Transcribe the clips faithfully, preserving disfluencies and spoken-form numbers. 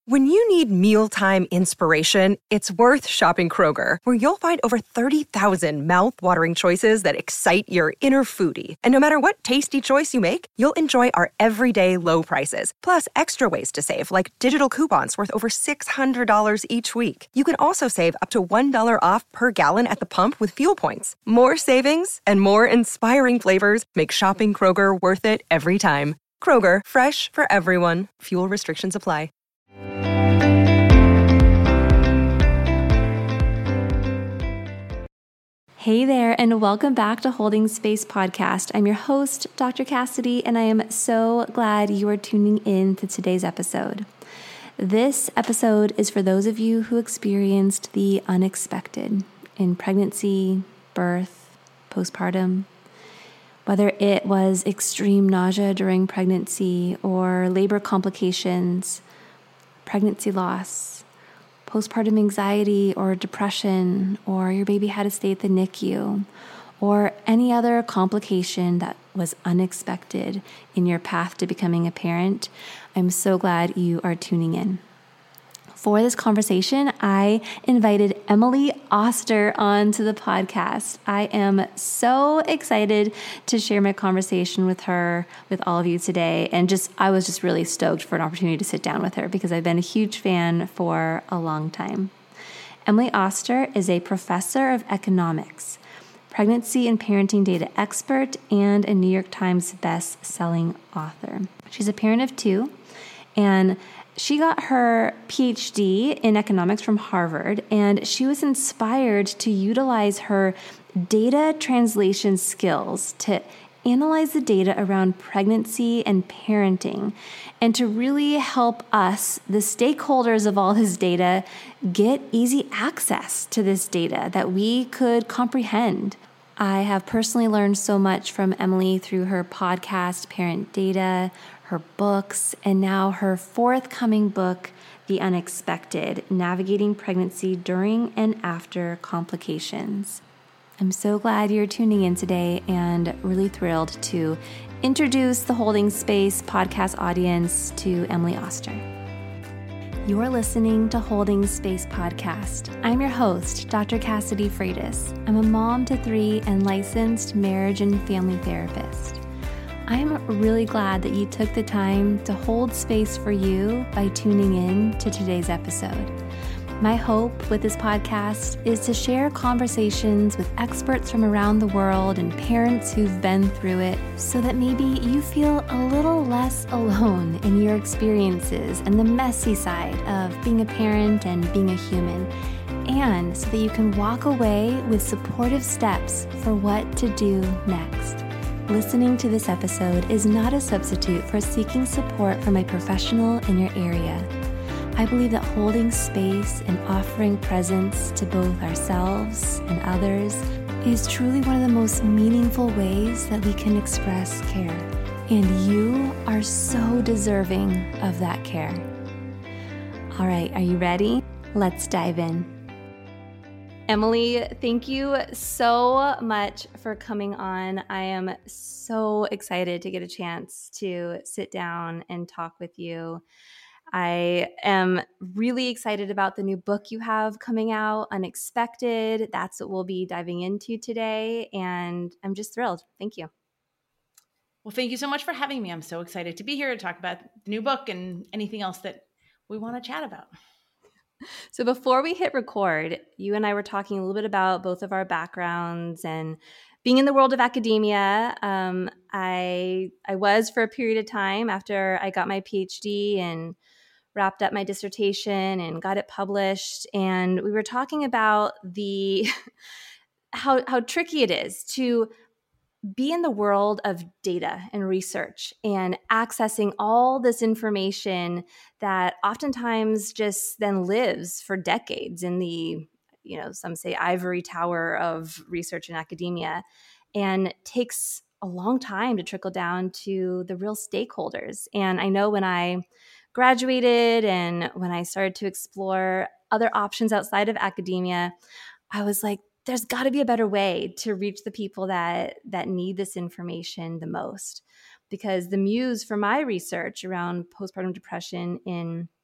When you need mealtime inspiration, it's worth shopping Kroger, where you'll find over thirty thousand mouth-watering choices that excite your inner foodie. And no matter what tasty choice you make, you'll enjoy our everyday low prices, plus extra ways to save, like digital coupons worth over six hundred dollars each week. You can also save up to one dollar off per gallon at the pump with fuel points. More savings and more inspiring flavors make shopping Kroger worth it every time. Kroger, fresh for everyone. Fuel restrictions apply. Hey there, and welcome back to Holding Space Podcast. I'm your host, Doctor Cassidy, and I am so glad you are tuning in to today's episode. This episode is for those of you who experienced the unexpected in pregnancy, birth, postpartum. Whether it was extreme nausea during pregnancy or labor complications, pregnancy loss, postpartum anxiety or depression, or your baby had to stay at the N I C U, or any other complication that was unexpected in your path to becoming a parent, I'm so glad you are tuning in. For this conversation, I invited Emily Oster onto the podcast. I am so excited to share my conversation with her, with all of you today. And just, I was just really stoked for an opportunity to sit down with her because I've been a huge fan for a long time. Emily Oster is a professor of economics, pregnancy and parenting data expert, and a New York Times best-selling author. She's a parent of two, and she got her P H D in economics from Harvard, and she was inspired to utilize her data translation skills to analyze the data around pregnancy and parenting, and to really help us, the stakeholders of all this data, get easy access to this data that we could comprehend. I have personally learned so much from Emily through her podcast, Parent Data, her books, and now her forthcoming book, The Unexpected: Navigating Pregnancy During and After Complications. I'm so glad you're tuning in today and really thrilled to introduce the Holding Space podcast audience to Emily Oster. You're listening to Holding Space Podcast. I'm your host, Doctor Cassidy Freitas. I'm a mom to three and licensed marriage and family therapist. I'm really glad that you took the time to hold space for you by tuning in to today's episode. My hope with this podcast is to share conversations with experts from around the world and parents who've been through it so that maybe you feel a little less alone in your experiences and the messy side of being a parent and being a human, and so that you can walk away with supportive steps for what to do next. Listening to this episode is not a substitute for seeking support from a professional in your area. I believe that holding space and offering presence to both ourselves and others is truly one of the most meaningful ways that we can express care. And you are so deserving of that care. All right, are you ready? Let's dive in. Emily, thank you so much for coming on. I am so excited to get a chance to sit down and talk with you. I am really excited about the new book you have coming out, Unexpected. That's what we'll be diving into today, and I'm just thrilled. Thank you. Well, thank you so much for having me. I'm so excited to be here to talk about the new book and anything else that we want to chat about. So before we hit record, you and I were talking a little bit about both of our backgrounds and being in the world of academia. Um, I I was for a period of time after I got my P H D and wrapped up my dissertation and got it published. And we were talking about the how how tricky it is to be in the world of data and research and accessing all this information that oftentimes just then lives for decades in the, you know, some say ivory tower of research and academia, and takes a long time to trickle down to the real stakeholders. And I know when I graduated and when I started to explore other options outside of academia, I was like, there's got to be a better way to reach the people that that need this information the most. Because the muse for my research around postpartum depression in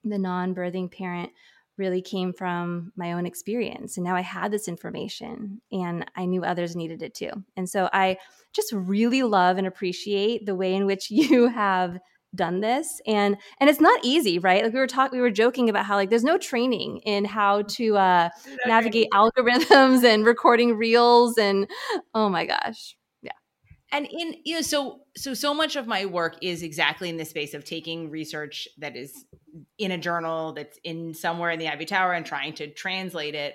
the non-birthing parent really came from my own experience. And now I had this information and I knew others needed it too. And so I just really love and appreciate the way in which you have done this. And and it's not easy, right? Like we were talking, we were joking about how like there's no training in how to uh, navigate algorithms and recording reels. And oh my gosh. Yeah. And in, you know, so, so, so much of my work is exactly in the space of taking research that is in a journal that's in somewhere in the ivory tower and trying to translate it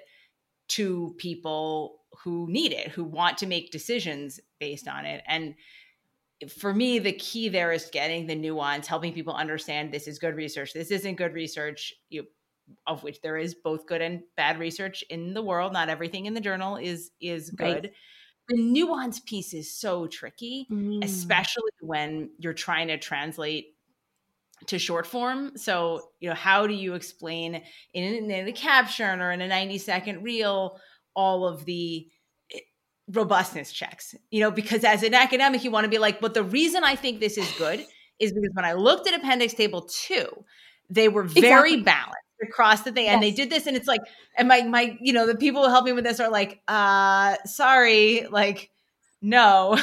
to people who need it, who want to make decisions based on it. And for me, the key there is getting the nuance, helping people understand this is good research, this isn't good research, you, of which there is both good and bad research in the world. Not everything in the journal is is good. Right. The nuance piece is so tricky, mm. especially when you're trying to translate to short form. So, you know, how do you explain in, in a caption or in a ninety second reel all of the robustness checks, you know, because as an academic, you want to be like, but the reason I think this is good is because when I looked at appendix table two, they were very exactly. balanced across the thing. Yes. And they did this. And it's like, and my, my, you know, the people who help me with this are like, uh, sorry, like, no,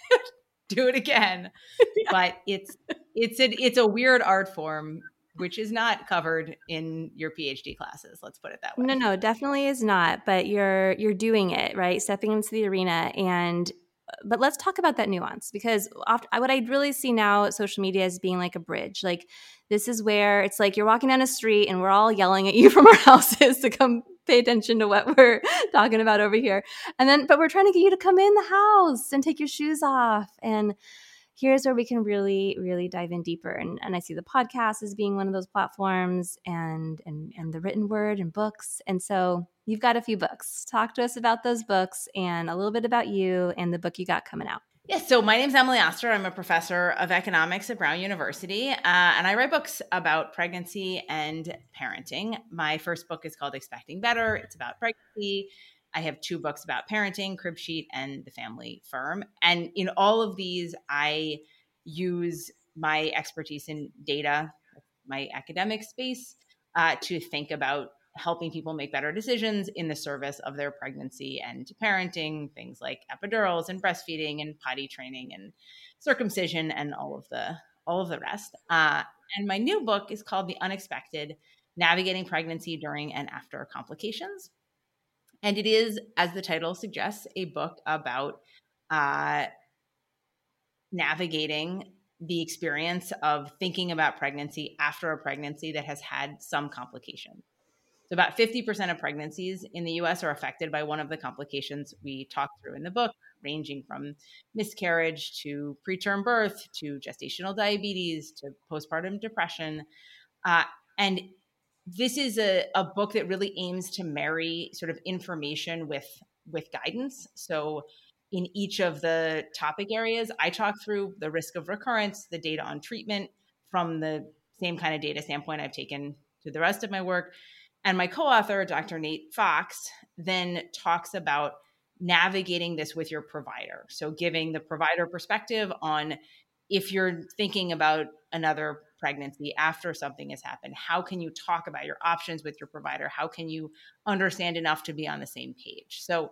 do it again. Yeah. But it's, it's a, it's a weird art form, which is not covered in your PhD classes. Let's put it that way. No, no, definitely is not. But you're you're doing it, right? Stepping into the arena. And but let's talk about that nuance, because often, what I really see now at social media as being like a bridge. Like this is where it's like you're walking down a street and we're all yelling at you from our houses to come pay attention to what we're talking about over here. And then, but we're trying to get you to come in the house and take your shoes off. And here's where we can really, really dive in deeper. And, and I see the podcast as being one of those platforms, and, and, and the written word and books. And so you've got a few books. Talk to us about those books and a little bit about you and the book you got coming out. Yes. So my name is Emily Oster. I'm a professor of economics at Brown University, uh, and I write books about pregnancy and parenting. My first book is called Expecting Better. It's about pregnancy. I have two books about parenting, Crib Sheet and The Family Firm. And in all of these, I use my expertise in data, my academic space, uh, to think about helping people make better decisions in the service of their pregnancy and parenting, things like epidurals and breastfeeding and potty training and circumcision and all of the all of the rest. Uh, and my new book is called The Unexpected: Navigating Pregnancy During and After Complications. And it is, as the title suggests, a book about uh, navigating the experience of thinking about pregnancy after a pregnancy that has had some complication. So about fifty percent of pregnancies in the U S are affected by one of the complications we talk through in the book, ranging from miscarriage to preterm birth to gestational diabetes to postpartum depression. Uh, and this is a, a book that really aims to marry sort of information with, with guidance. So in each of the topic areas, I talk through the risk of recurrence, the data on treatment from the same kind of data standpoint I've taken to the rest of my work. And my co-author, Doctor Nate Fox, then talks about navigating this with your provider. So giving the provider perspective on if you're thinking about another pregnancy after something has happened, how can you talk about your options with your provider? How can you understand enough to be on the same page? So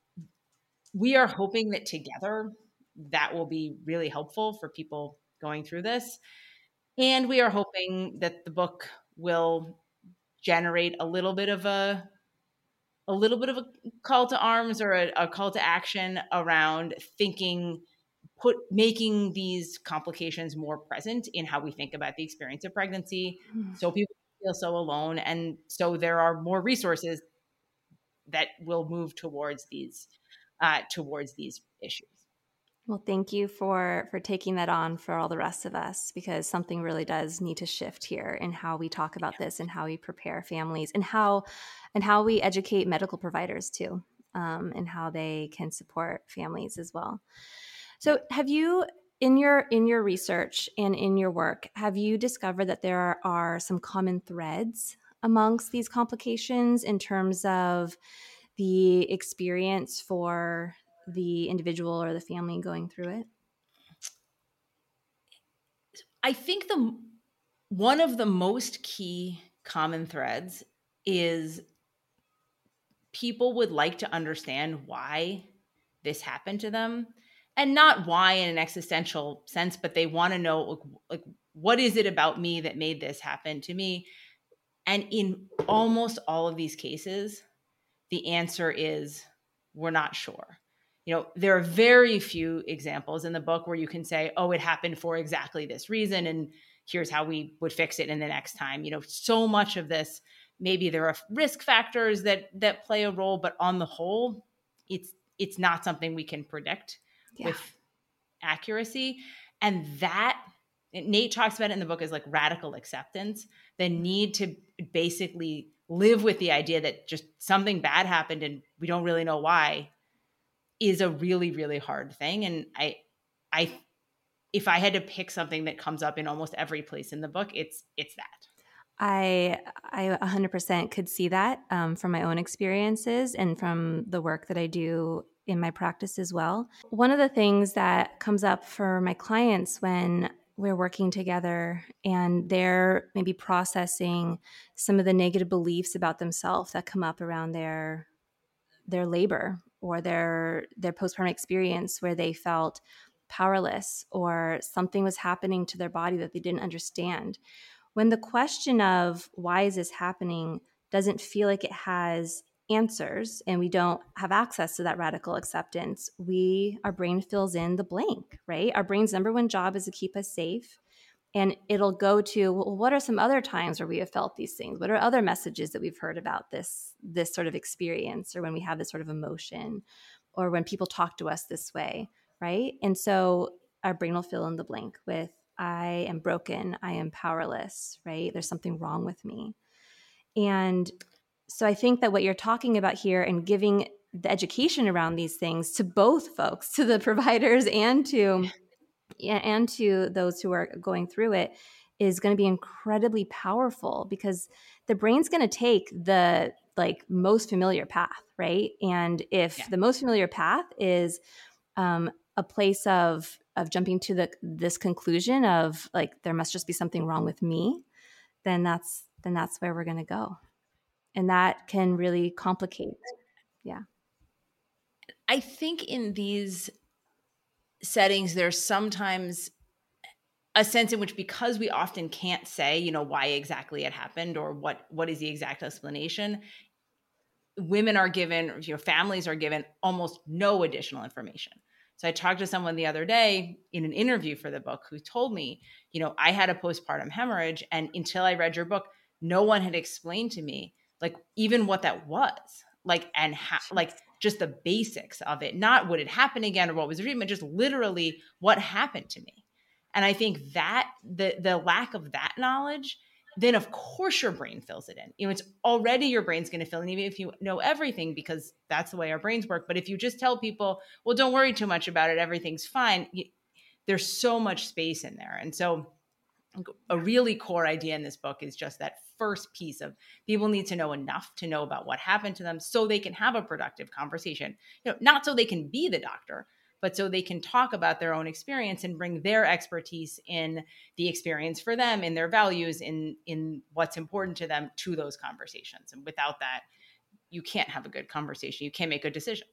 we are hoping that together that will be really helpful for people going through this. And we are hoping that the book will generate a little bit of a a little bit of a call to arms or a, a call to action around thinking, put making these complications more present in how we think about the experience of pregnancy, so people feel so alone, and so there are more resources that will move towards these uh, towards these issues. Well, thank you for for taking that on for all the rest of us, because something really does need to shift here in how we talk about this and how we prepare families and how and how we educate medical providers too, um, and how they can support families as well. So have you, in your in your research and in your work, have you discovered that there are, are some common threads amongst these complications in terms of the experience for the individual or the family going through it? I think the one of the most key common threads is people would like to understand why this happened to them, and not why in an existential sense, but they want to know, like, like, what is it about me that made this happen to me? And in almost all of these cases, the answer is, we're not sure. You know, there are very few examples in the book where you can say, oh, it happened for exactly this reason, and here's how we would fix it in the next time. You know, so much of this, maybe there are risk factors that that play a role, but on the whole, it's it's not something we can predict yeah. with accuracy. And that, Nate talks about it in the book as like radical acceptance, the need to basically live with the idea that just something bad happened and we don't really know why, is a really, really hard thing. And I, I, if I had to pick something that comes up in almost every place in the book, it's, it's that. I, I one hundred percent could see that um, from my own experiences and from the work that I do in my practice as well. One of the things that comes up for my clients when we're working together and they're maybe processing some of the negative beliefs about themselves that come up around their their labor or their their postpartum experience, where they felt powerless or something was happening to their body that they didn't understand. When the question of why is this happening doesn't feel like it has answers and we don't have access to that radical acceptance, we our brain fills in the blank, right? Our brain's number one job is to keep us safe. And it'll go to, well, what are some other times where we have felt these things? What are other messages that we've heard about this, this sort of experience, or when we have this sort of emotion, or when people talk to us this way, right? And so our brain will fill in the blank with, I am broken, I am powerless, right? There's something wrong with me. And so I think that what you're talking about here and giving the education around these things to both folks, to the providers and to and to those who are going through it, is going to be incredibly powerful, because the brain's going to take the like most familiar path, right? And if yeah. the most familiar path is um, a place of of jumping to the this conclusion of like, there must just be something wrong with me, then that's then that's where we're going to go, and that can really complicate. Yeah, I think in these settings, there's sometimes a sense in which, because we often can't say, you know, why exactly it happened or what what is the exact explanation, women are given, you know, families are given almost no additional information. So I talked to someone the other day in an interview for the book who told me, you know, I had a postpartum hemorrhage, and until I read your book, no one had explained to me like even what that was, like, and how, like just the basics of it, not would it happen again or what was the treatment, just literally what happened to me. And I think that the the lack of that knowledge, then of course your brain fills it in. You know, it's already your brain's going to fill in, even if you know everything, because that's the way our brains work. But if you just tell people, well, don't worry too much about it, everything's fine, you, there's so much space in there. And so a really core idea in this book is just that first piece of people need to know enough to know about what happened to them so they can have a productive conversation. You know, not so they can be the doctor, but so they can talk about their own experience and bring their expertise in the experience for them, in their values, in, in what's important to them to those conversations. And without that, you can't have a good conversation. You can't make good decisions.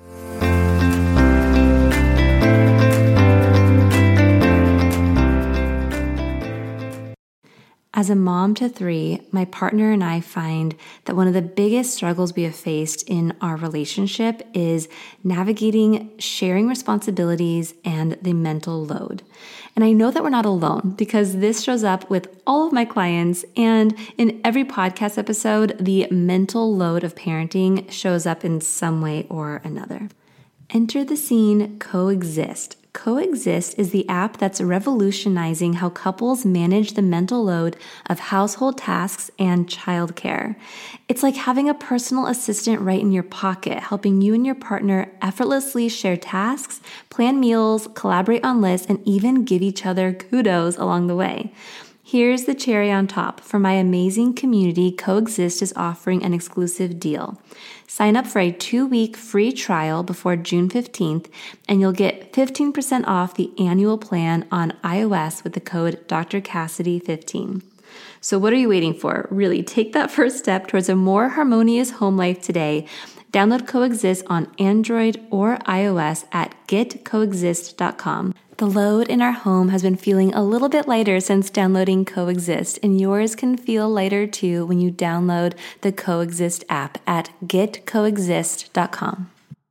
As a mom to three, my partner and I find that one of the biggest struggles we have faced in our relationship is navigating sharing responsibilities and the mental load. And I know that we're not alone, because this shows up with all of my clients, and in every podcast episode, the mental load of parenting shows up in some way or another. Enter the scene Coexist. Coexist is the app that's revolutionizing how couples manage the mental load of household tasks and childcare. It's like having a personal assistant right in your pocket, helping you and your partner effortlessly share tasks, plan meals, collaborate on lists, and even give each other kudos along the way. Here's the cherry on top. For my amazing community, Coexist is offering an exclusive deal. Sign up for a two-week free trial before June fifteenth, and you'll get fifteen percent off the annual plan on iOS with the code D R Cassidy fifteen. So what are you waiting for? Really, take that first step towards a more harmonious home life today. Download Coexist on Android or iOS at get coexist dot com. The load in our home has been feeling a little bit lighter since downloading Coexist, and yours can feel lighter too when you download the Coexist app at get coexist dot com.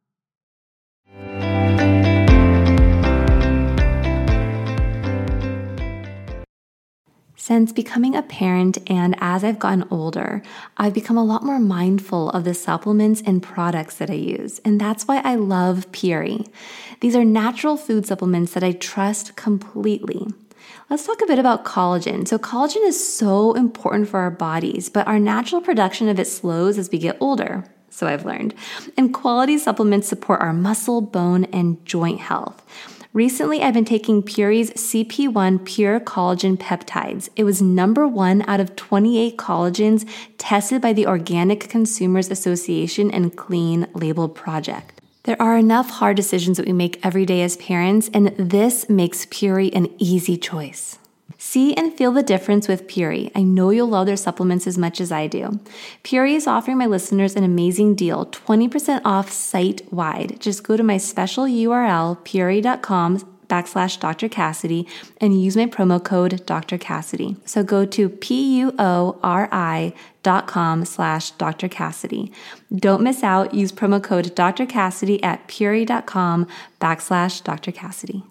Since becoming a parent and as I've gotten older, I've become a lot more mindful of the supplements and products that I use. And that's why I love Puri. These are natural food supplements that I trust completely. Let's talk a bit about collagen. So collagen is so important for our bodies, but our natural production of it slows as we get older. So I've learned. And quality supplements support our muscle, bone, and joint health. Recently, I've been taking Puri's C P one Pure Collagen Peptides. It was number one out of twenty-eight collagens tested by the Organic Consumers Association and Clean Label Project. There are enough hard decisions that we make every day as parents, and this makes Puri an easy choice. See and feel the difference with Puri. I know you'll love their supplements as much as I do. Puri is offering my listeners an amazing deal, twenty percent off site-wide. Just go to my special U R L, puri.com backslash Dr. Cassidy, and use my promo code Doctor Cassidy. So go to P-U-O-R-I dot com slash Dr. Cassidy. Don't miss out. Use promo code Doctor Cassidy at puri.com backslash Dr. Cassidy.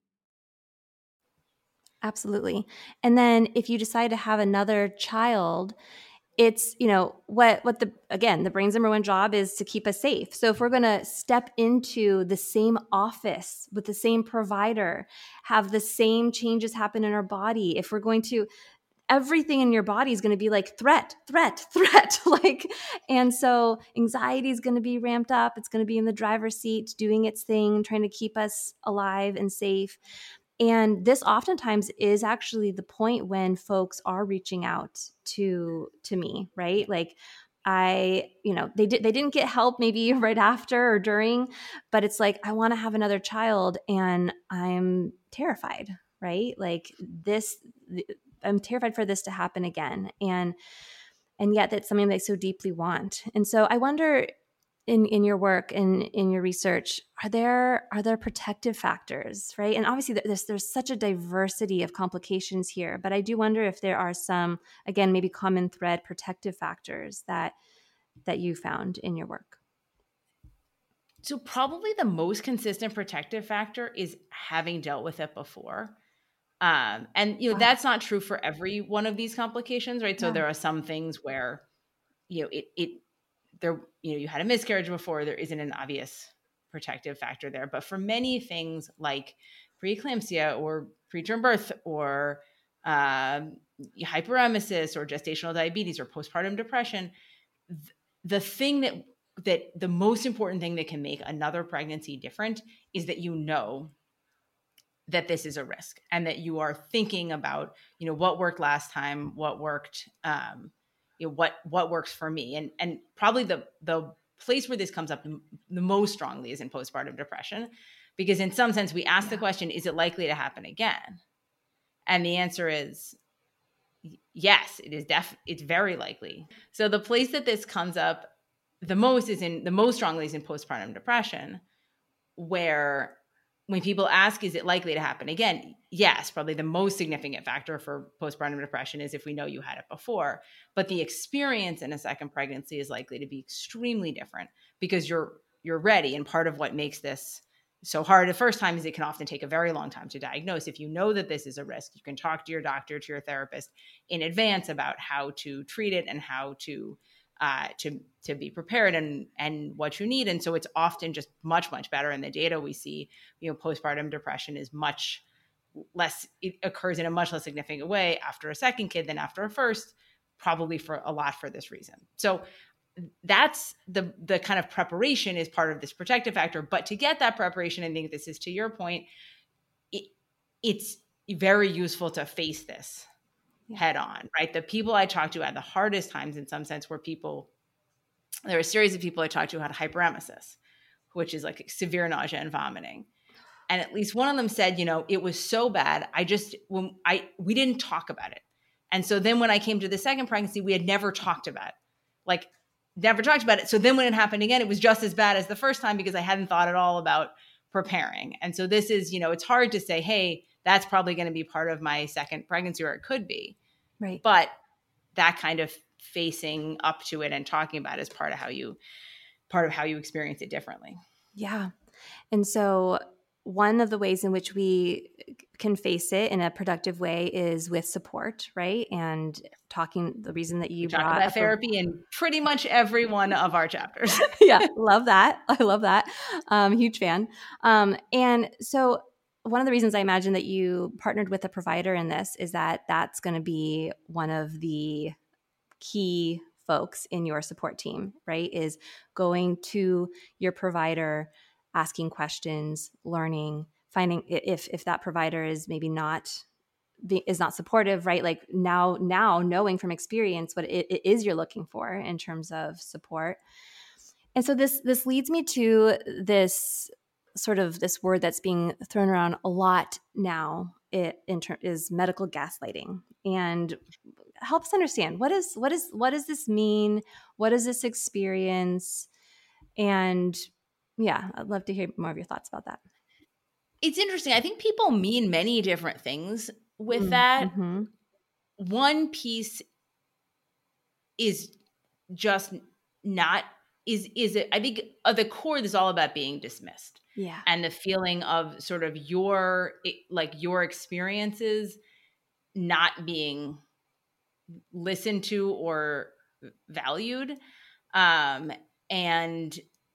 Absolutely. And then if you decide to have another child, it's, you know, what, what the, again, the brain's number one job is to keep us safe. So if we're going to step into the same office with the same provider, have the same changes happen in our body, if we're going to, everything in your body is going to be like threat, threat, threat. like, and so anxiety is going to be ramped up. It's going to be in the driver's seat, doing its thing, trying to keep us alive and safe. And this oftentimes is actually the point when folks are reaching out to to me, right? Like I, you know, they did they didn't get help maybe right after or during, but it's like I want to have another child and I'm terrified, right? Like this I'm terrified for this to happen again. And and yet that's something they so deeply want. And so I wonder in, in your work and in your research, are there are there protective factors, right? And obviously there's there's such a diversity of complications here, but I do wonder if there are some, again, maybe common thread protective factors that that you found in your work. So probably the most consistent protective factor is having dealt with it before. Um, and, you know, wow. That's not true for every one of these complications, right? So yeah. There are some things where, you know, it, it, there, you know, you had a miscarriage before, there isn't an obvious protective factor there. But for many things like preeclampsia or preterm birth or um, hyperemesis or gestational diabetes or postpartum depression, th- the thing that, that the most important thing that can make another pregnancy different is that you know that this is a risk and that you are thinking about, you know, what worked last time, what worked, um, you know, what, what works for me. And, and probably the, the place where this comes up the most strongly is in postpartum depression, because in some sense we ask yeah. the question, is it likely to happen again? And the answer is yes, it is def it's very likely. So the place that this comes up the most is in the most strongly is in postpartum depression, where when people ask, is it likely to happen again? Yes, probably the most significant factor for postpartum depression is if we know you had it before. But the experience in a second pregnancy is likely to be extremely different because you're you're ready. And part of what makes this so hard the first time is it can often take a very long time to diagnose. If you know that this is a risk, you can talk to your doctor, to your therapist in advance about how to treat it and how to Uh, to to be prepared and and what you need. And so it's often just much, much better. In the data we see, you know, postpartum depression is much less, it occurs in a much less significant way after a second kid than after a first, probably for a lot for this reason. So that's the the kind of preparation is part of this protective factor. But to get that preparation, I think this is to your point, it, it's very useful to face this head on, right? The people I talked to had the hardest times in some sense were people, there were a series of people I talked to who had hyperemesis, which is like severe nausea and vomiting. And at least one of them said, you know, it was so bad. I just, when I, we didn't talk about it. And so then when I came to the second pregnancy, we had never talked about it. Like never talked about it. So then when it happened again, it was just as bad as the first time because I hadn't thought at all about preparing. And so this is, you know, it's hard to say, hey, that's probably going to be part of my second pregnancy, or it could be. Right. But that kind of facing up to it and talking about it is part of how you, part of how you experience it differently. Yeah. And so one of the ways in which we can face it in a productive way is with support, right? And talking, the reason that you we talk brought about up therapy a- in pretty much every one of our chapters. Yeah, love that. I love that. Um, huge fan. Um, and so one of the reasons I imagine that you partnered with a provider in this is that that's going to be one of the key folks in your support team, right? Is going to your provider, asking questions, learning, finding if if that provider is maybe not is not supportive, right? Like now now knowing from experience what it, it is you're looking for in terms of support. And so this this leads me to this sort of this word that's being thrown around a lot now. It inter- is medical gaslighting, and help us understand what is what is what does this mean? What is this experience? And yeah, I'd love to hear more of your thoughts about that. It's interesting. I think people mean many different things with that. Mm-hmm. One piece is just not is is it I think at the core this is all about being dismissed. Yeah. And the feeling of sort of your like your experiences not being listened to or valued. Um and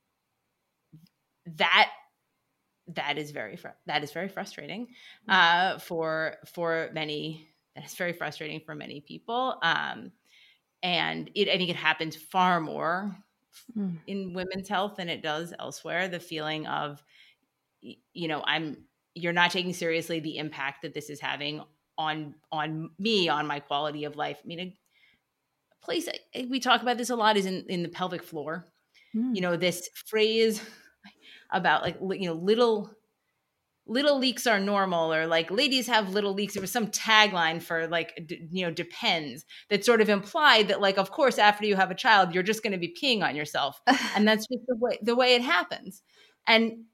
that that is very fr- that is very frustrating uh for for many that is very frustrating for many people. Um and it I think it happens far more Mm. in women's health than it does elsewhere. The feeling of, you know, I'm, you're not taking seriously the impact that this is having on, on me, on my quality of life. I mean, a place we talk about this a lot is in, in the pelvic floor. Mm. You know, this phrase about like, you know, little, little leaks are normal, or like ladies have little leaks. There was some tagline for like, d- you know, depends, that sort of implied that like, of course, after you have a child, you're just going to be peeing on yourself. And that's just the way, the way it happens. And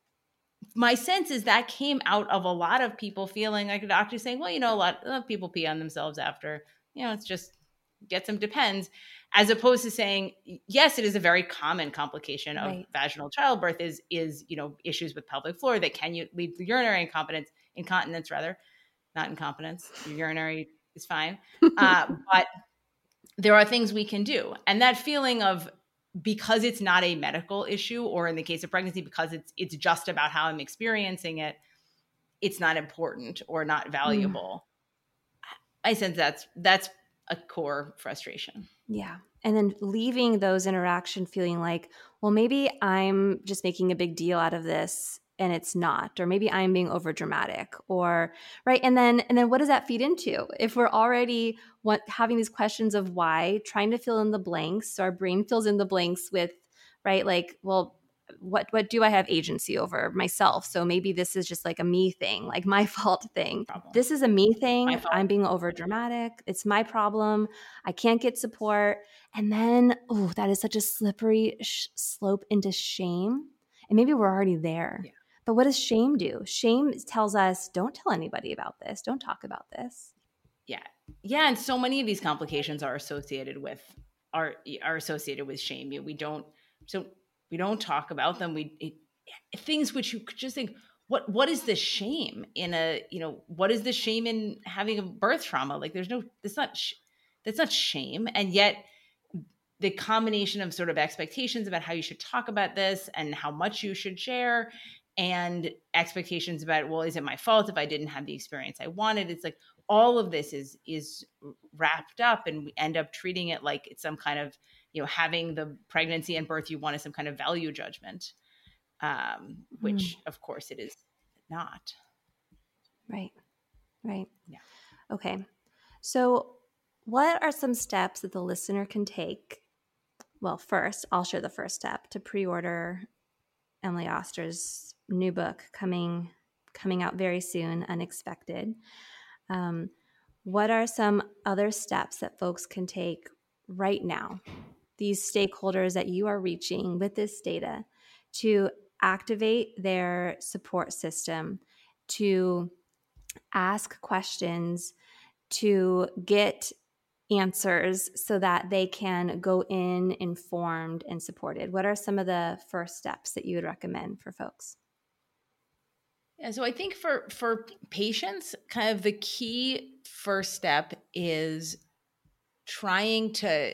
my sense is that came out of a lot of people feeling like a doctor saying, well, you know, a lot of people pee on themselves after, you know, it's just get some depends, as opposed to saying, yes, it is a very common complication of Right. vaginal childbirth is, is, you know, issues with pelvic floor that can you lead to urinary incontinence, incontinence rather, not incompetence. Your urinary is fine. Uh, but there are things we can do. And that feeling of, because it's not a medical issue, or in the case of pregnancy, because it's it's just about how I'm experiencing it, it's not important or not valuable. Mm. I sense that's that's a core frustration. Yeah. And then leaving those interaction feeling like, well, maybe I'm just making a big deal out of this and it's not, or maybe I'm being over dramatic, or right. And then, and then what does that feed into? If we're already want, having these questions of why, trying to fill in the blanks, so our brain fills in the blanks with, right, like, well, what what do I have agency over? Myself. So maybe this is just like a me thing, like my fault thing. Problem. This is a me thing. My fault. I'm being over dramatic. It's my problem. I can't get support. And then, oh, that is such a slippery sh- slope into shame. And maybe we're already there. Yeah. But what does shame do? Shame tells us, don't tell anybody about this. Don't talk about this. Yeah. Yeah. And so many of these complications are associated with are are associated with shame. We don't so we don't talk about them. We it, things which you could just think, what what is the shame in a, you know, what is the shame in having a birth trauma? Like there's no, that's not that's not shame. And yet the combination of sort of expectations about how you should talk about this and how much you should share, and expectations about, well, is it my fault if I didn't have the experience I wanted? It's like all of this is is wrapped up, and we end up treating it like it's some kind of, you know, having the pregnancy and birth you want is some kind of value judgment, um, which mm. of course it is not. Right. Right. Yeah. Okay. So what are some steps that the listener can take? Well, first, I'll share the first step: to pre-order Emily Oster's new book coming coming out very soon, Unexpected. Um, what are some other steps that folks can take right now, these stakeholders that you are reaching with this data, to activate their support system, to ask questions, to get answers so that they can go in informed and supported? What are some of the first steps that you would recommend for folks? Yeah, so I think for for patients, kind of the key first step is trying to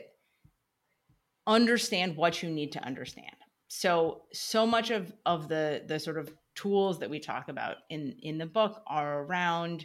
understand what you need to understand. So so much of of the the sort of tools that we talk about in in the book are around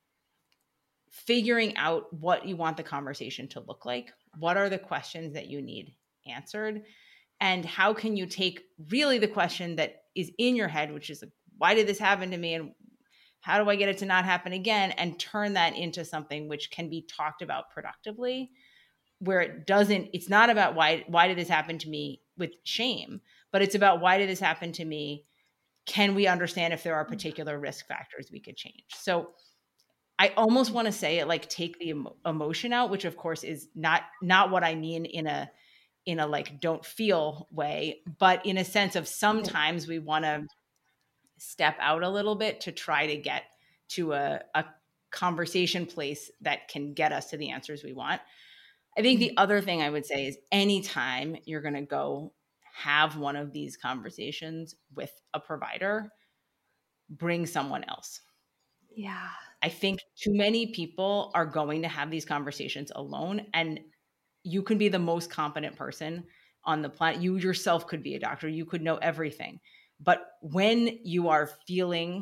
figuring out what you want the conversation to look like. What are the questions that you need answered? And how can you take really the question that is in your head, which is like, why did this happen to me? And how do I get it to not happen again? And turn that into something which can be talked about productively, where it doesn't, it's not about why, why did this happen to me with shame, but it's about why did this happen to me? Can we understand if there are particular risk factors we could change? So I almost want to say it like take the emo- emotion out, which of course is not not what I mean in a in a like don't feel way, but in a sense of sometimes we want to step out a little bit to try to get to a, a conversation place that can get us to the answers we want. I think the other thing I would say is anytime you're going to go have one of these conversations with a provider, bring someone else. Yeah. I think too many people are going to have these conversations alone, and you can be the most competent person on the planet. You yourself could be a doctor. You could know everything. But when you are feeling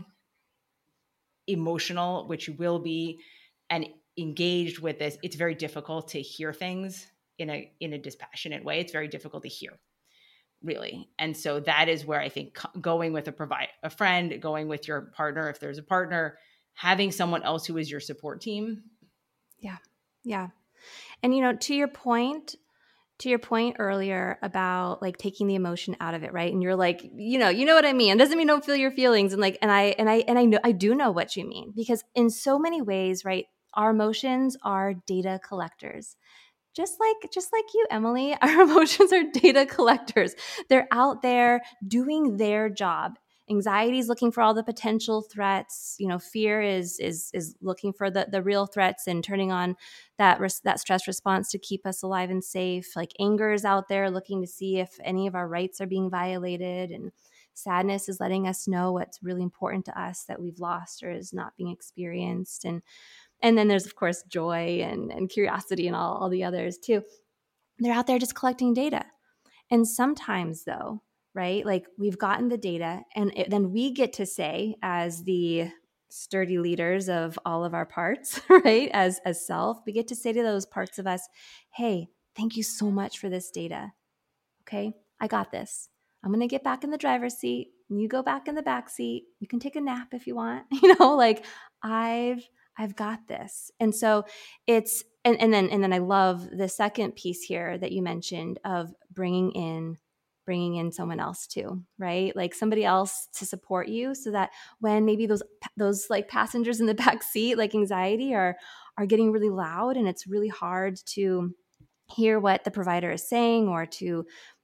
emotional, which you will be, and engaged with this, it's very difficult to hear things in a in a dispassionate way. It's very difficult to hear, really. And so that is where I think going with a provide a friend, going with your partner, if there's a partner, having someone else who is your support team. Yeah. Yeah. And, you know, to your point, to your point earlier about like taking the emotion out of it, right? And you're like, you know, you know what I mean? It doesn't mean don't feel your feelings. And like, and I, and I, and I know, I do know what you mean, because in so many ways, right? Our emotions are data collectors. Just like, just like you, Emily, our emotions are data collectors. They're out there doing their job. Anxiety is looking for all the potential threats. You know, fear is is is looking for the the real threats and turning on that res- that stress response to keep us alive and safe. Like anger is out there looking to see if any of our rights are being violated, and sadness is letting us know what's really important to us that we've lost or is not being experienced. And and then there's, of course, joy and, and curiosity and all, all the others too. They're out there just collecting data. And sometimes though, right, like we've gotten the data and it, then we get to say as the sturdy leaders of all of our parts, right, as, as self, we get to say to those parts of us, hey, thank you so much for this data. Okay, I got this. I'm going to get back in the driver's seat. You go back in the back seat. You can take a nap if you want. You know, like I've I've got this. And so it's and, and then and then I love the second piece here that you mentioned of bringing in bringing in someone else too, right? Like somebody else to support you so that when maybe those those like passengers in the back seat, like anxiety are are getting really loud and it's really hard to hear what the provider is saying or to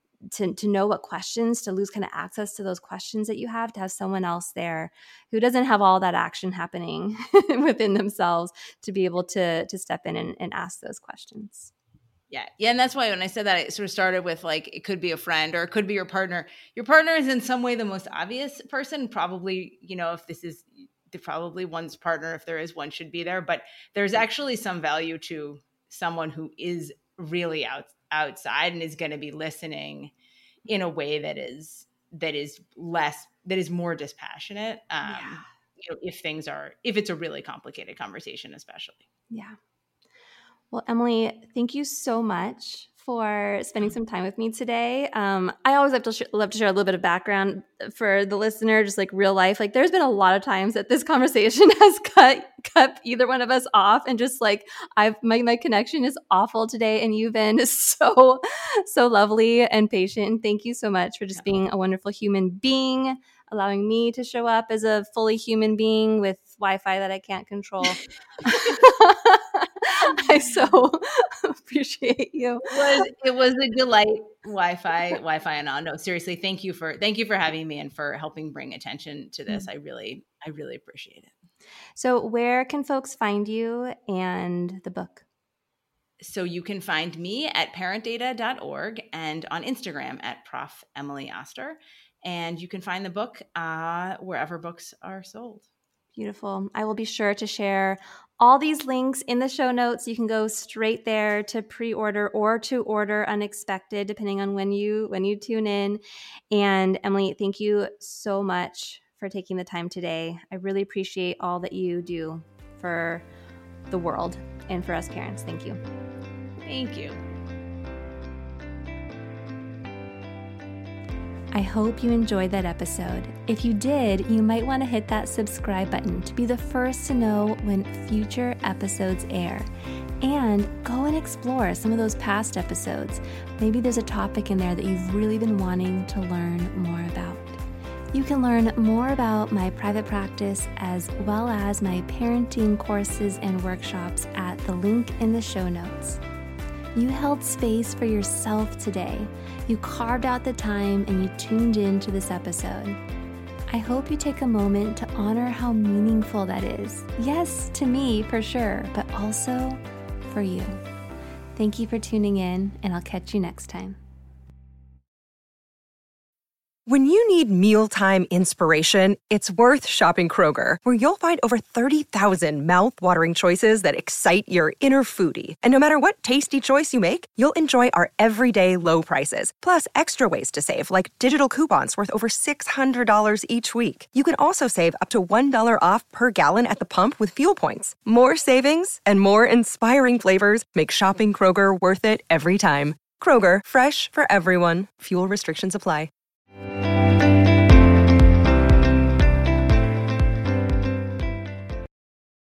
to to know what questions, to lose kind of access to those questions that you have, to have someone else there who doesn't have all that action happening within themselves to be able to to step in and, and ask those questions. Yeah. Yeah. And that's why when I said that, it sort of started with like, it could be a friend or it could be your partner. Your partner is in some way the most obvious person. Probably, you know, if this is probably one's partner, if there is one, should be there. But there's actually some value to someone who is really out outside and is going to be listening in a way that is that is less that is more dispassionate. Um, Yeah. You know, if things are if it's a really complicated conversation, especially. Yeah. Well, Emily, thank you so much for spending some time with me today. Um, I always love to, sh- love to share a little bit of background for the listener, just like real life. Like there's been a lot of times that this conversation has cut cut either one of us off, and just like I've my, my connection is awful today, and you've been so so lovely and patient. And thank you so much for just being a wonderful human being, allowing me to show up as a fully human being with Wi-Fi that I can't control. I so appreciate you. It was, it was a delight, Wi-Fi, Wi-Fi and on. No, seriously, thank you for thank you for having me and for helping bring attention to this. I really, I really appreciate it. So where can folks find you and the book? So you can find me at parent data dot org and on Instagram at Prof Emily Oster. And you can find the book uh, wherever books are sold. Beautiful. I will be sure to share all these links in the show notes. You can go straight there to pre-order or to order Unexpected, depending on when you when you tune in. And Emily, thank you so much for taking the time today. I really appreciate all that you do for the world and for us parents. Thank you. Thank you. I hope you enjoyed that episode. If you did, you might want to hit that subscribe button to be the first to know when future episodes air. And go and explore some of those past episodes. Maybe there's a topic in there that you've really been wanting to learn more about. You can learn more about my private practice as well as my parenting courses and workshops at the link in the show notes. You held space for yourself today. You carved out the time and you tuned in to this episode. I hope you take a moment to honor how meaningful that is. Yes, to me for sure, but also for you. Thank you for tuning in, and I'll catch you next time. When you need mealtime inspiration, it's worth shopping Kroger, where you'll find over thirty thousand mouth-watering choices that excite your inner foodie. And no matter what tasty choice you make, you'll enjoy our everyday low prices, plus extra ways to save, like digital coupons worth over six hundred dollars each week. You can also save up to one dollar off per gallon at the pump with fuel points. More savings and more inspiring flavors make shopping Kroger worth it every time. Kroger, fresh for everyone. Fuel restrictions apply.